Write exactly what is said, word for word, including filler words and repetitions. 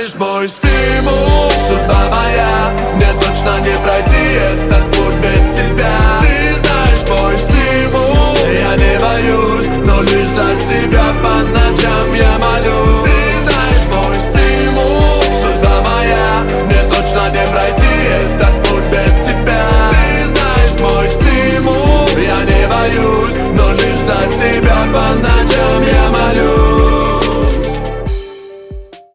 знаешь мой стимул, судьба моя, мне точно не пройти этот путь без тебя. Ты знаешь мой стимул, я не боюсь, но лишь за тебя по ночам я молюсь. Ты знаешь мой стимул, судьба моя, мне точно не пройти этот путь без тебя. Ты знаешь мой стимул, я не боюсь, но лишь за тебя.